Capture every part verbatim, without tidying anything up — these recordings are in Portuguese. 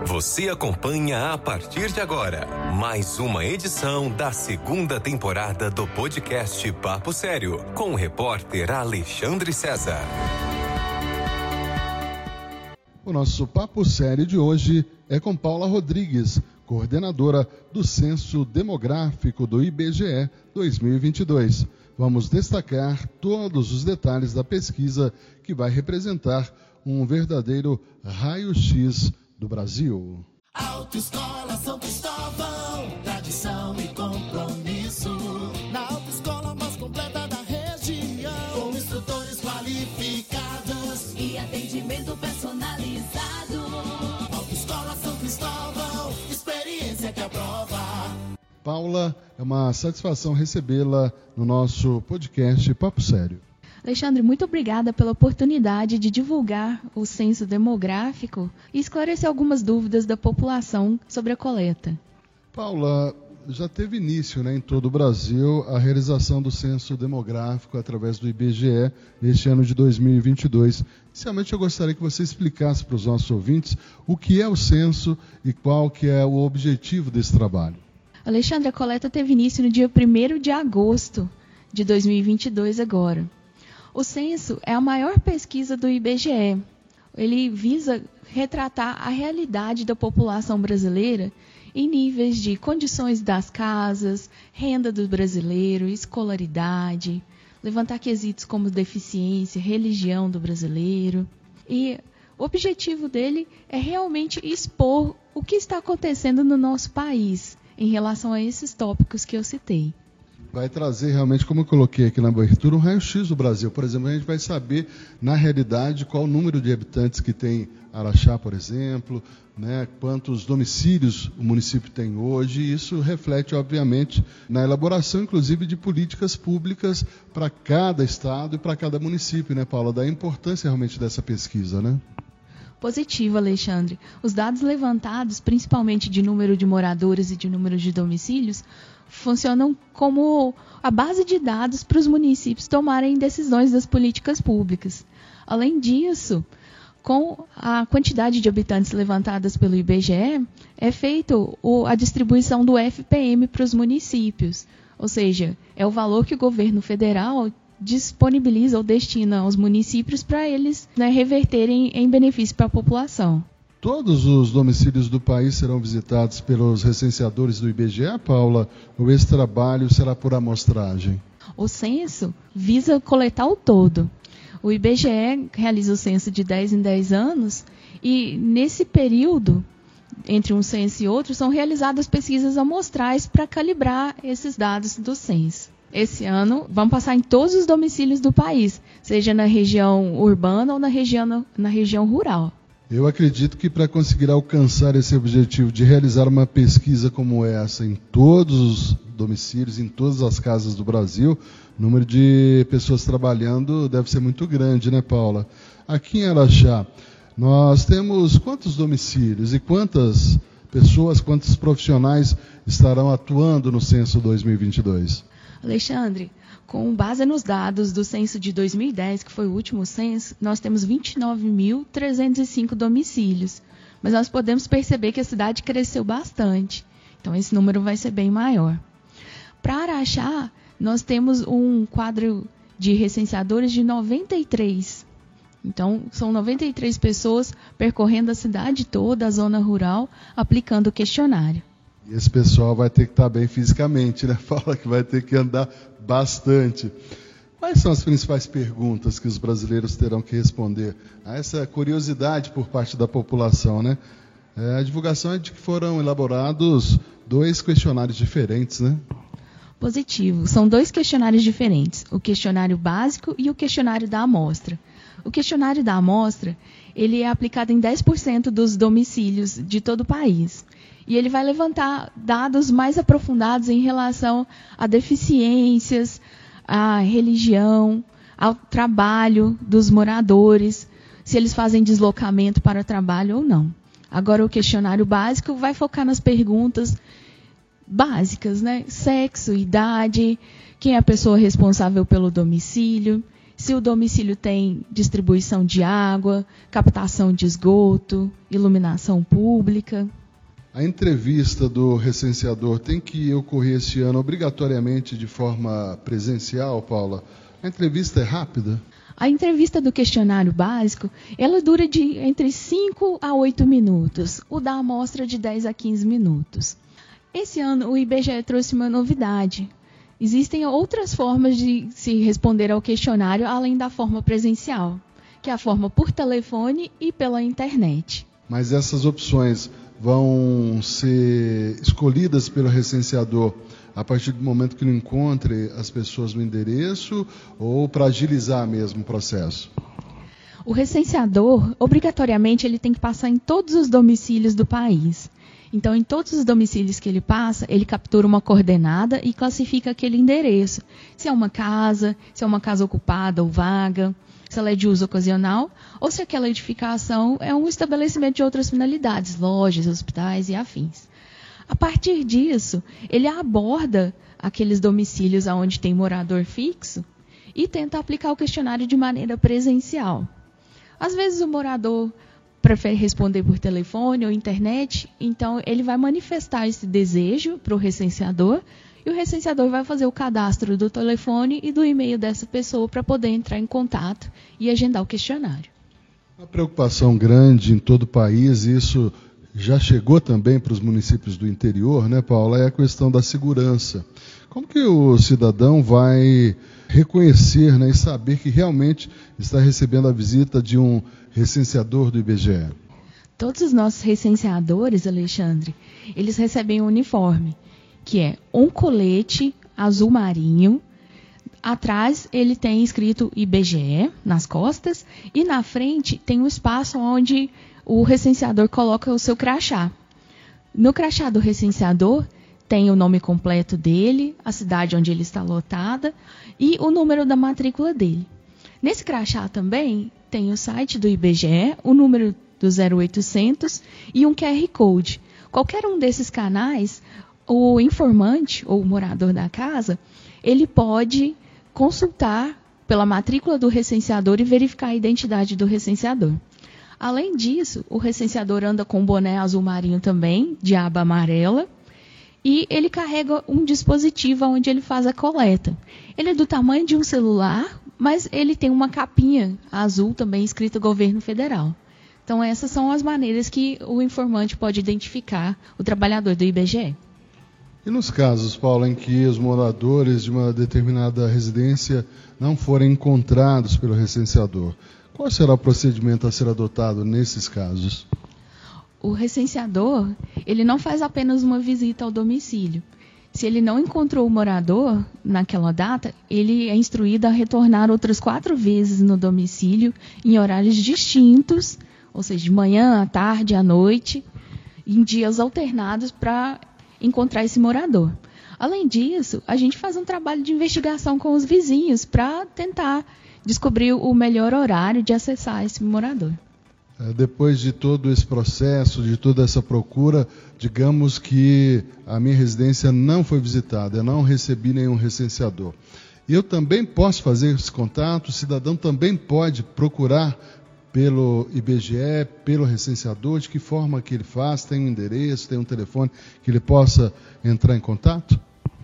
Você acompanha a partir de agora mais uma edição da segunda temporada do podcast Papo Sério, com o repórter Alexandre César. O nosso Papo Sério de hoje é com Paula Rodrigues, coordenadora do Censo Demográfico do I B G E dois mil e vinte e dois. Vamos destacar todos os detalhes da pesquisa que vai representar um verdadeiro raio-x do Brasil. Autoescola São Cristóvão, tradição e compromisso. Na autoescola mais completa da região, com instrutores qualificados e atendimento personalizado. Autoescola São Cristóvão, experiência que aprova. Paula, é uma satisfação recebê-la no nosso podcast Papo Sério. Alexandre, muito obrigada pela oportunidade de divulgar o censo demográfico e esclarecer algumas dúvidas da população sobre a coleta. Paula, já teve início, né, em todo o Brasil a realização do censo demográfico através do I B G E neste ano de dois mil e vinte e dois. Inicialmente eu gostaria que você explicasse para os nossos ouvintes o que é o censo e qual que é o objetivo desse trabalho. Alexandre, a coleta teve início no dia primeiro de agosto de dois mil e vinte e dois agora. O censo é a maior pesquisa do I B G E. Ele visa retratar a realidade da população brasileira em níveis de condições das casas, renda do brasileiro, escolaridade, levantar quesitos como deficiência, religião do brasileiro. E o objetivo dele é realmente expor o que está acontecendo no nosso país em relação a esses tópicos que eu citei. Vai trazer realmente, como eu coloquei aqui na abertura, um raio-x do Brasil. Por exemplo, a gente vai saber, na realidade, qual o número de habitantes que tem Araxá, por exemplo, né, quantos domicílios o município tem hoje. E isso reflete, obviamente, na elaboração, inclusive, de políticas públicas para cada estado e para cada município, né, Paula? Da importância realmente dessa pesquisa, né? Positivo, Alexandre. Os dados levantados, principalmente de número de moradores e de número de domicílios, funcionam como a base de dados para os municípios tomarem decisões das políticas públicas. Além disso, com a quantidade de habitantes levantadas pelo I B G E, é feita a distribuição do F P M para os municípios, ou seja, é o valor que o governo federal disponibiliza ou destina aos municípios para eles, né, reverterem em benefício para a população. Todos os domicílios do país serão visitados pelos recenseadores do I B G E, Paula, ou esse trabalho será por amostragem? O censo visa coletar o todo. O I B G E realiza o censo de dez em dez anos e, nesse período, entre um censo e outro, são realizadas pesquisas amostrais para calibrar esses dados do censo. Esse ano, vamos passar em todos os domicílios do país, seja na região urbana ou na região, na região rural. Eu acredito que para conseguir alcançar esse objetivo de realizar uma pesquisa como essa em todos os domicílios, em todas as casas do Brasil, o número de pessoas trabalhando deve ser muito grande, né, Paula? Aqui em Araxá, nós temos quantos domicílios e quantas pessoas, quantos profissionais estarão atuando no censo dois mil e vinte e dois? Alexandre, com base nos dados do censo de dois mil e dez, que foi o último censo, nós temos vinte e nove mil trezentos e cinco domicílios. Mas nós podemos perceber que a cidade cresceu bastante. Então, esse número vai ser bem maior. Para Araxá, nós temos um quadro de recenseadores de noventa e três. Então, são noventa e três pessoas percorrendo a cidade toda, a zona rural, aplicando o questionário. E esse pessoal vai ter que estar bem fisicamente, né? Fala que vai ter que andar bastante. Quais são as principais perguntas que os brasileiros terão que responder a essa curiosidade por parte da população, né? É, a divulgação é de que foram elaborados dois questionários diferentes, né? Positivo. São dois questionários diferentes, o questionário básico e o questionário da amostra. O questionário da amostra, ele é aplicado em dez por cento dos domicílios de todo o país. E ele vai levantar dados mais aprofundados em relação a deficiências, à religião, ao trabalho dos moradores, se eles fazem deslocamento para trabalho ou não. Agora, o questionário básico vai focar nas perguntas básicas, né? Sexo, idade, quem é a pessoa responsável pelo domicílio, se o domicílio tem distribuição de água, captação de esgoto, iluminação pública. A entrevista do recenseador tem que ocorrer este ano obrigatoriamente de forma presencial, Paula? A entrevista é rápida? A entrevista do questionário básico, ela dura de entre cinco a oito minutos, o da amostra de dez a quinze minutos. Esse ano o I B G E trouxe uma novidade. Existem outras formas de se responder ao questionário além da forma presencial, que é a forma por telefone e pela internet. Mas essas opções vão ser escolhidas pelo recenseador a partir do momento que ele encontre as pessoas no endereço ou para agilizar mesmo o processo? O recenseador, obrigatoriamente, ele tem que passar em todos os domicílios do país. Então, em todos os domicílios que ele passa, ele captura uma coordenada e classifica aquele endereço. Se é uma casa, se é uma casa ocupada ou vaga, se ela é de uso ocasional, ou se aquela edificação é um estabelecimento de outras finalidades, lojas, hospitais e afins. A partir disso, ele aborda aqueles domicílios onde tem morador fixo e tenta aplicar o questionário de maneira presencial. Às vezes o morador prefere responder por telefone ou internet, então ele vai manifestar esse desejo para o recenseador e o recenseador vai fazer o cadastro do telefone e do e-mail dessa pessoa para poder entrar em contato e agendar o questionário. Uma preocupação grande em todo o país, isso já chegou também para os municípios do interior, né, Paula, é a questão da segurança. Como que o cidadão vai reconhecer, né, e saber que realmente está recebendo a visita de um recenseador do I B G E? Todos os nossos recenseadores, Alexandre, eles recebem um uniforme, que é um colete azul marinho. Atrás ele tem escrito I B G E nas costas e na frente tem um espaço onde o recenseador coloca o seu crachá. No crachá do recenseador tem o nome completo dele, a cidade onde ele está lotada e o número da matrícula dele. Nesse crachá também tem o site do I B G E, o número do zero oitocentos e um Q R Code. Qualquer um desses canais, o informante ou o morador da casa, ele pode consultar pela matrícula do recenseador e verificar a identidade do recenseador. Além disso, o recenseador anda com um boné azul marinho também, de aba amarela, e ele carrega um dispositivo onde ele faz a coleta. Ele é do tamanho de um celular, mas ele tem uma capinha azul também escrito Governo Federal. Então essas são as maneiras que o informante pode identificar o trabalhador do I B G E. E nos casos, Paulo, em que os moradores de uma determinada residência não forem encontrados pelo recenseador, qual será o procedimento a ser adotado nesses casos? O recenseador, ele não faz apenas uma visita ao domicílio. Se ele não encontrou o morador naquela data, ele é instruído a retornar outras quatro vezes no domicílio, em horários distintos, ou seja, de manhã, à tarde, à noite, em dias alternados para encontrar esse morador. Além disso, a gente faz um trabalho de investigação com os vizinhos para tentar descobrir o melhor horário de acessar esse morador. Depois de todo esse processo, de toda essa procura, digamos que a minha residência não foi visitada, eu não recebi nenhum recenseador. Eu também posso fazer esse contato, o cidadão também pode procurar pelo I B G E, pelo recenseador, de que forma que ele faz, tem um endereço, tem um telefone que ele possa entrar em contato?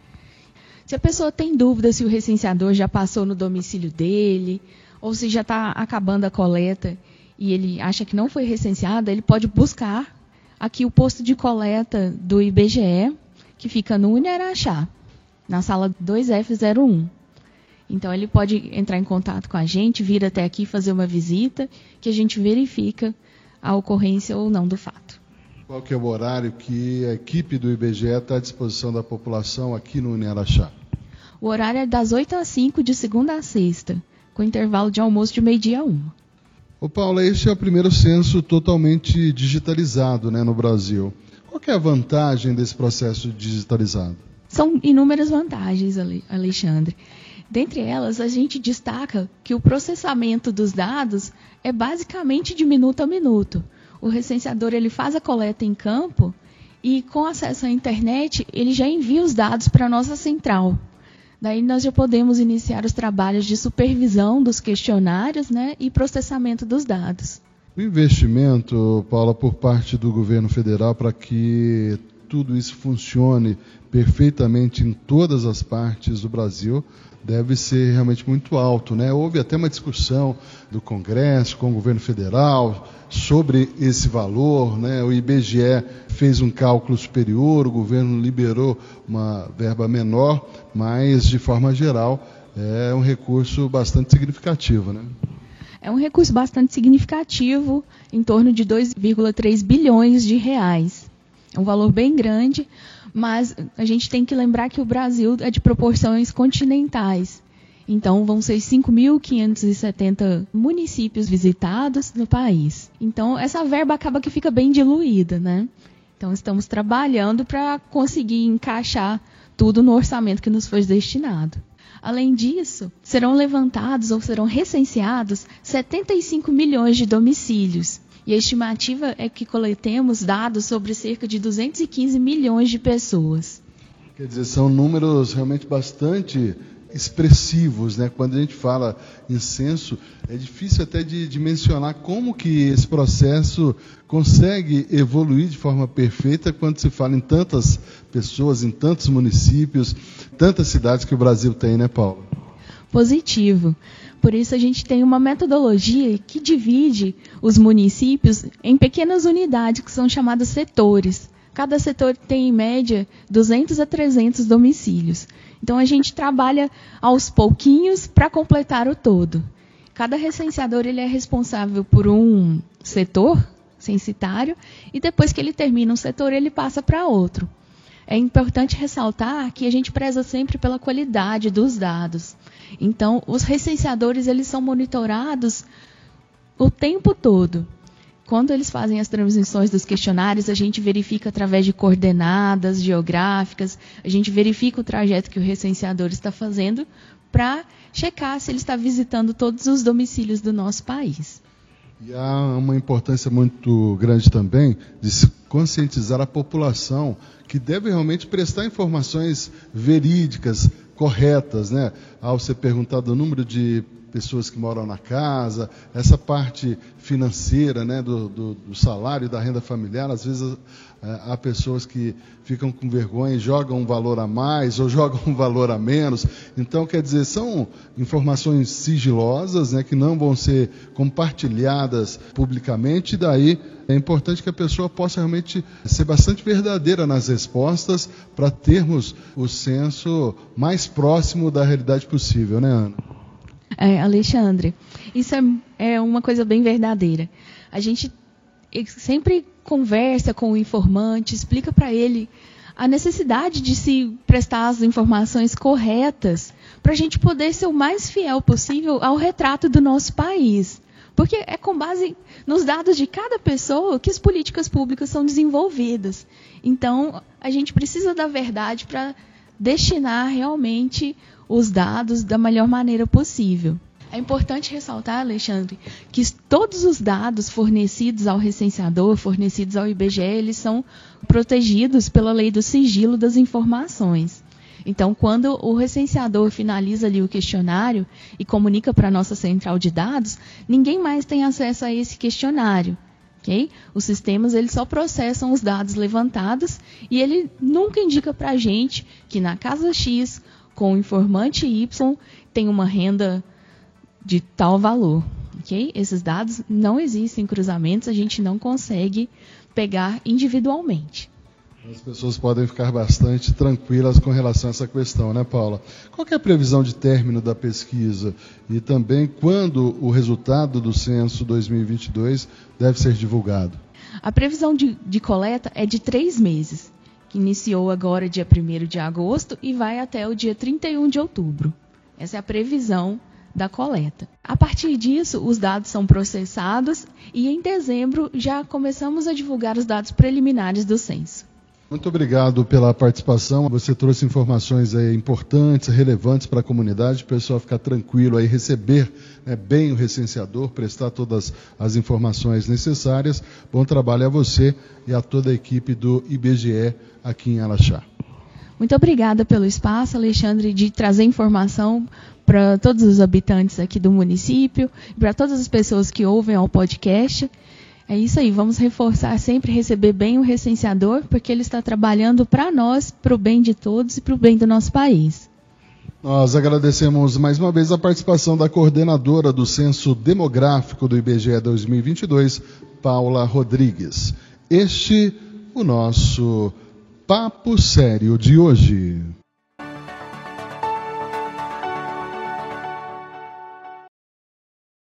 Se a pessoa tem dúvida se o recenseador já passou no domicílio dele, ou se já está acabando a coleta e ele acha que não foi recenseada, ele pode buscar aqui o posto de coleta do I B G E, que fica no Uniaraxá, na sala dois F zero um. Então ele pode entrar em contato com a gente, vir até aqui fazer uma visita, que a gente verifica a ocorrência ou não do fato. Qual que é o horário que a equipe do I B G E está à disposição da população aqui no Uniaraxá? O horário é das oito às cinco, de segunda a sexta, com intervalo de almoço de meio-dia a uma. Ô Paulo, este é o primeiro censo totalmente digitalizado, né, no Brasil. Qual que é a vantagem desse processo digitalizado? São inúmeras vantagens, Alexandre. Dentre elas, a gente destaca que o processamento dos dados é basicamente de minuto a minuto. O recenseador ele faz a coleta em campo e, com acesso à internet, ele já envia os dados para a nossa central. Daí nós já podemos iniciar os trabalhos de supervisão dos questionários, né, e processamento dos dados. O investimento, Paula, por parte do governo federal para que tudo isso funcione perfeitamente em todas as partes do Brasil deve ser realmente muito alto, né? Houve até uma discussão do Congresso com o governo federal sobre esse valor, né? O I B G E fez um cálculo superior, o governo liberou uma verba menor, mas de forma geral é um recurso bastante significativo, né? É um recurso bastante significativo, em torno de dois vírgula três bilhões de reais. É um valor bem grande, mas a gente tem que lembrar que o Brasil é de proporções continentais. Então, vão ser cinco mil quinhentos e setenta municípios visitados no país. Então, essa verba acaba que fica bem diluída, né? Então, estamos trabalhando para conseguir encaixar tudo no orçamento que nos foi destinado. Além disso, serão levantados ou serão recenseados setenta e cinco milhões de domicílios. E a estimativa é que coletemos dados sobre cerca de duzentos e quinze milhões de pessoas. Quer dizer, são números realmente bastante expressivos, né? Quando a gente fala em censo, é difícil até de, de mencionar como que esse processo consegue evoluir de forma perfeita quando se fala em tantas pessoas, em tantos municípios, tantas cidades que o Brasil tem, né, Paulo? Positivo. Por isso a gente tem uma metodologia que divide os municípios em pequenas unidades que são chamadas setores. Cada setor tem, em média, duzentos a trezentos domicílios. Então, a gente trabalha aos pouquinhos para completar o todo. Cada recenseador ele é responsável por um setor censitário e depois que ele termina um setor, ele passa para outro. É importante ressaltar que a gente preza sempre pela qualidade dos dados. Então, os recenseadores eles são monitorados o tempo todo. Quando eles fazem as transmissões dos questionários, a gente verifica através de coordenadas geográficas, a gente verifica o trajeto que o recenseador está fazendo para checar se ele está visitando todos os domicílios do nosso país. E há uma importância muito grande também de se conscientizar a população que deve realmente prestar informações verídicas, corretas, né? Ao ser perguntado o número de pessoas que moram na casa, essa parte financeira, né, do, do, do salário e da renda familiar, às vezes é, há pessoas que ficam com vergonha e jogam um valor a mais ou jogam um valor a menos. Então, quer dizer, são informações sigilosas, né, que não vão ser compartilhadas publicamente, e daí é importante que a pessoa possa realmente ser bastante verdadeira nas respostas para termos o censo mais próximo da realidade possível, né, Ana? É, Alexandre, isso é, é uma coisa bem verdadeira. A gente sempre conversa com o informante, explica para ele a necessidade de se prestar as informações corretas para a gente poder ser o mais fiel possível ao retrato do nosso país. Porque é com base nos dados de cada pessoa que as políticas públicas são desenvolvidas. Então, a gente precisa da verdade para destinar realmente os dados da melhor maneira possível. É importante ressaltar, Alexandre, que todos os dados fornecidos ao recenseador, fornecidos ao I B G E, eles são protegidos pela lei do sigilo das informações. Então, quando o recenseador finaliza ali o questionário e comunica para a nossa central de dados, ninguém mais tem acesso a esse questionário. Okay? Os sistemas eles só processam os dados levantados e ele nunca indica para a gente que na casa X, com o informante Y, tem uma renda de tal valor. Okay? Esses dados não existem cruzamentos, a gente não consegue pegar individualmente. As pessoas podem ficar bastante tranquilas com relação a essa questão, né, Paula? Qual que é a previsão de término da pesquisa? E também quando o resultado do censo dois mil e vinte e dois deve ser divulgado? A previsão de, de coleta é de três meses, que iniciou agora dia primeiro de agosto e vai até o dia trinta e um de outubro. Essa é a previsão da coleta. A partir disso, os dados são processados e em dezembro já começamos a divulgar os dados preliminares do censo. Muito obrigado pela participação. Você trouxe informações aí importantes, relevantes para a comunidade, o pessoal ficar tranquilo aí, receber, né, bem o recenseador, prestar todas as informações necessárias. Bom trabalho a você e a toda a equipe do I B G E aqui em Araxá. Muito obrigada pelo espaço, Alexandre, de trazer informação para todos os habitantes aqui do município, para todas as pessoas que ouvem ao podcast. É isso aí, vamos reforçar sempre receber bem o recenseador, porque ele está trabalhando para nós, para o bem de todos e para o bem do nosso país. Nós agradecemos mais uma vez a participação da coordenadora do Censo Demográfico do I B G E dois mil e vinte e dois, Paula Rodrigues. Este o nosso Papo Sério de hoje.